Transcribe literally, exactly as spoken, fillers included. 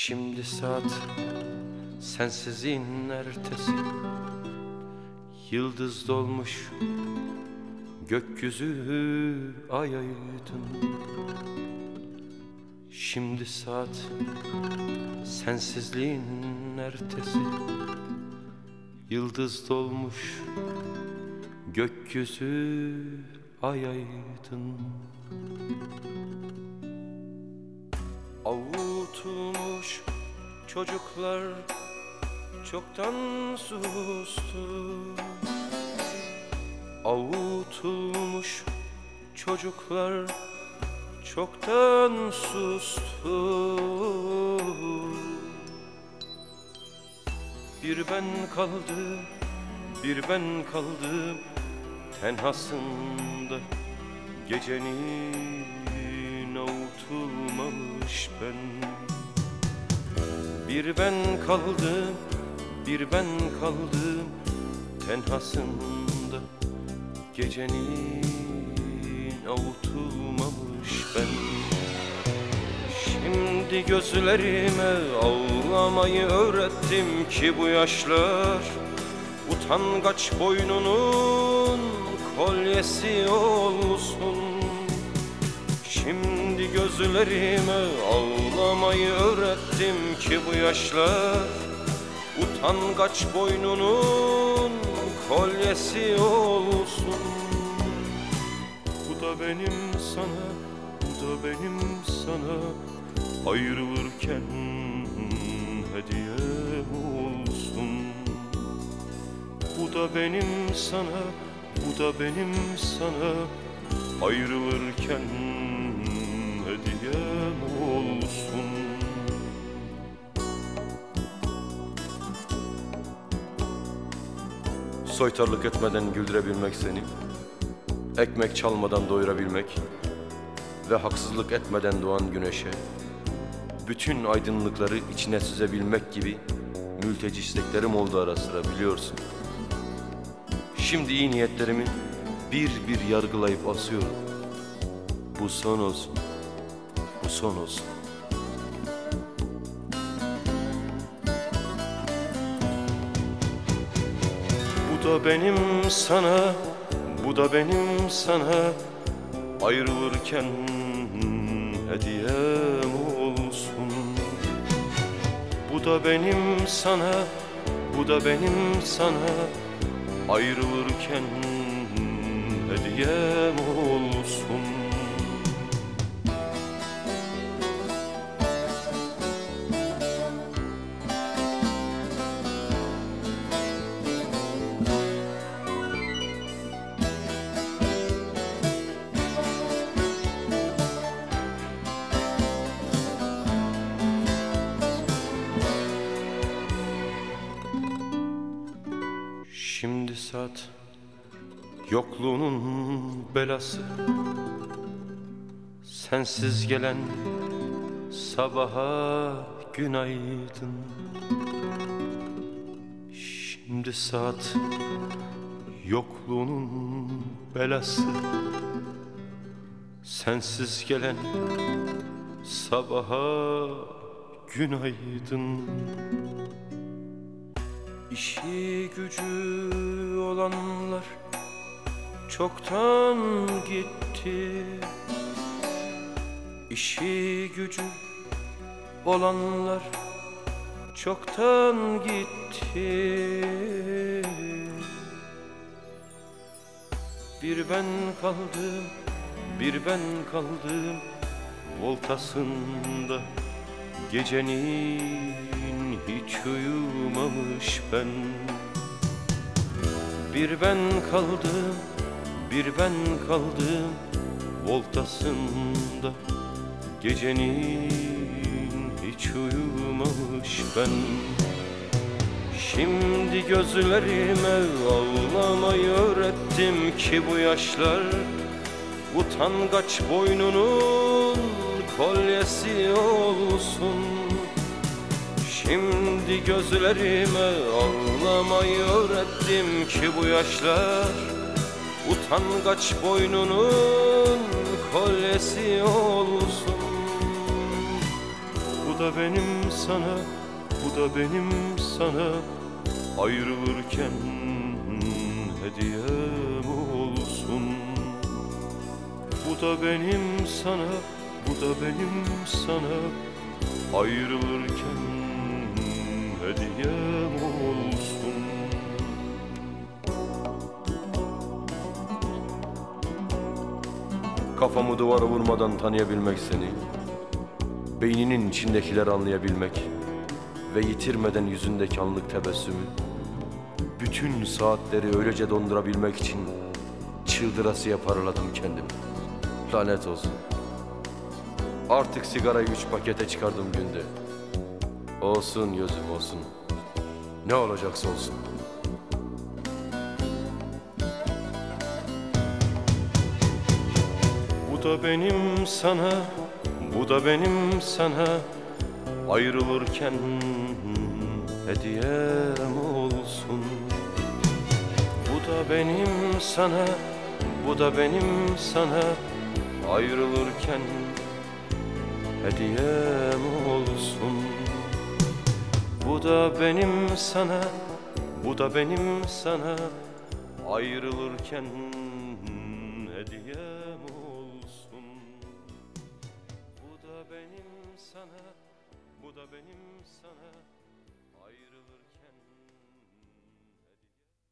Şimdi saat sensizliğin ertesi, yıldız dolmuş gökyüzü ay aydın. Şimdi saat sensizliğin ertesi, yıldız dolmuş gökyüzü ay aydın. Avutulmuş çocuklar çoktan sustu. Avutulmuş çocuklar çoktan sustu. Bir ben kaldım, bir ben kaldım tenhasında, gecenin avutulmamış ben. Bir ben kaldım, bir ben kaldım tenhasında, gecenin avutulmamış ben. Şimdi gözlerime ağlamayı öğrettim ki bu yaşlar utangaç boynunun kolyesi olsun. Şimdi gözlerime ağlamayı öğrettim ki bu yaşlar utangaç boynunun kolyesi olsun. Bu da benim sana, bu da benim sana ayrılırken hediyem olsun. Bu da benim sana, bu da benim sana ayrılırken hediyem olsun. Soytarlık etmeden güldürebilmek seni, ekmek çalmadan doyurabilmek ve haksızlık etmeden doğan güneşe bütün aydınlıkları içine süzebilmek gibi mülteci isteklerim oldu ara sıra, biliyorsun. Şimdi iyi niyetlerimi bir bir yargılayıp asıyorum. Bu son olsun, bu son olsun. Bu da benim sana, bu da benim sana ayrılırken hediyem olsun. Bu da benim sana, bu da benim sana ayrılırken hediyem olsun. Şimdi saat yokluğunun belası, sensiz gelen sabaha günaydın. Şimdi saat yokluğunun belası, sensiz gelen sabaha günaydın. İşi gücü olanlar çoktan gitti. İşi gücü olanlar çoktan gitti. Bir ben kaldım, bir ben kaldım voltasında, gecenin hiç uyumamış ben. Bir ben kaldım, bir ben kaldım voltasında, gecenin hiç uyumamış ben. Şimdi gözlerime ağlamayı öğrettim ki bu yaşlar utangaç boynunun kolyesi olsun. Şimdi gözlerime ağlamayı öğrettim ki bu yaşlar utangaç boynunun kolyesi olsun. Bu Bu da benim sana, bu da benim sana ayrılırken hediyem olsun. Bu da benim sana, bu da benim sana ayrılırken hediyem olsun. Kafamı duvara vurmadan tanıyabilmek seni, beyninin içindekileri anlayabilmek ve yitirmeden yüzündeki anlık tebessümü, bütün saatleri öylece dondurabilmek için çıldırasıya paraladım kendimi. Lanet olsun. Artık sigarayı üç pakete çıkardım günde. Olsun gözüm olsun. Ne olacaksa olsun. Bu da benim sana, bu da benim sana ayrılırken hediyem olsun. Bu da benim sana, bu da benim sana ayrılırken hediyem olsun. Bu da benim sana, bu da benim sana ayrılırken hediyem olsun. Bu da benim sana, bu da benim sana